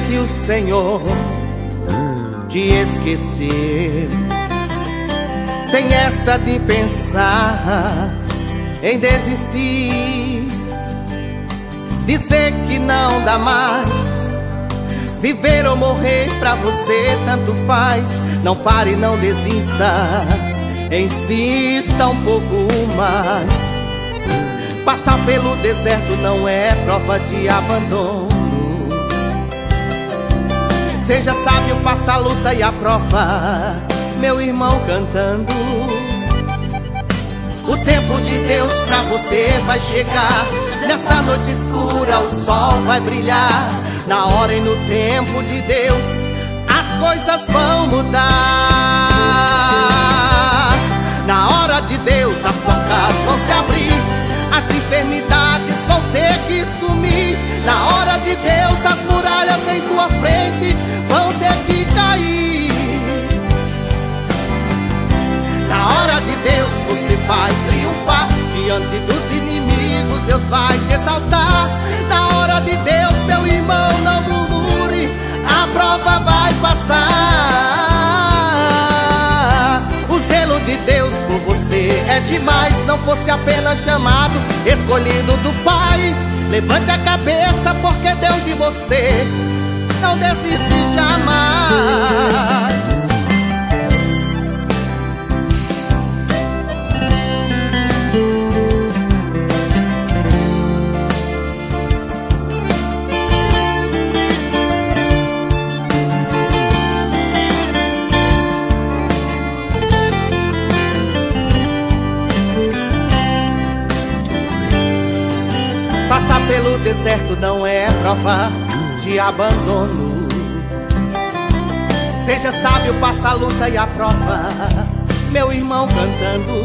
que o Senhor te esquecer, sem essa de pensar em desistir, dizer que não dá mais. Viver ou morrer pra você tanto faz. Não pare, não desista, insista um pouco mais. Passar pelo deserto não é prova de abandono. Seja sábio, passa a luta e a prova, meu irmão cantando. O tempo de Deus pra você vai chegar. Nessa noite escura o sol vai brilhar. Na hora e no tempo de Deus as coisas vão mudar. Na hora de Deus as portas vão se abrir, as enfermidades vão ter que sumir. Na hora de Deus as muralhas em tua frente vão ter que cair. Na hora de Deus você vai triunfar. Diante dos inimigos Deus vai te exaltar. Na hora de Deus, meu irmão, não murmure, a prova vai passar. O zelo de Deus por você é demais. Não fosse apenas chamado, escolhido do Pai. Levante a cabeça, porque Deus de você não desiste jamais. Passar pelo deserto não é prova de abandono. Seja sábio, passa a luta e a prova, meu irmão cantando.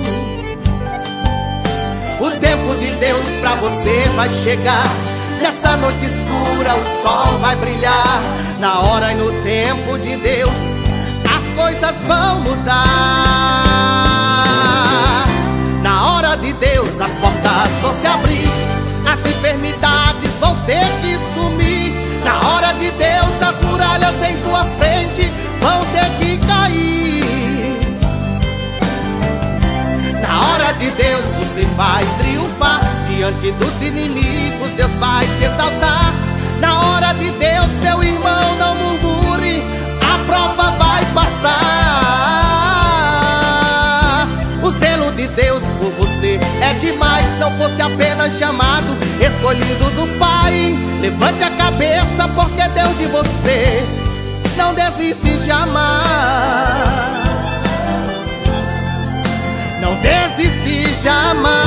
O tempo de Deus pra você vai chegar. Nessa noite escura o sol vai brilhar. Na hora e no tempo de Deus as coisas vão mudar. Na hora de Deus as portas vão se abrir, as enfermidades vão ter que sumir. Na hora de Deus as muralhas em tua frente vão ter que cair. Na hora de Deus você vai triunfar. Diante dos inimigos Deus vai te exaltar. Na hora de Deus, meu irmão, não murmure, a prova vai passar. O zelo de Deus por você é demais. Não fosse apenas chamado, escolhido do Pai. Levante a cabeça, porque Deus de você não desiste jamais. Não desiste jamais.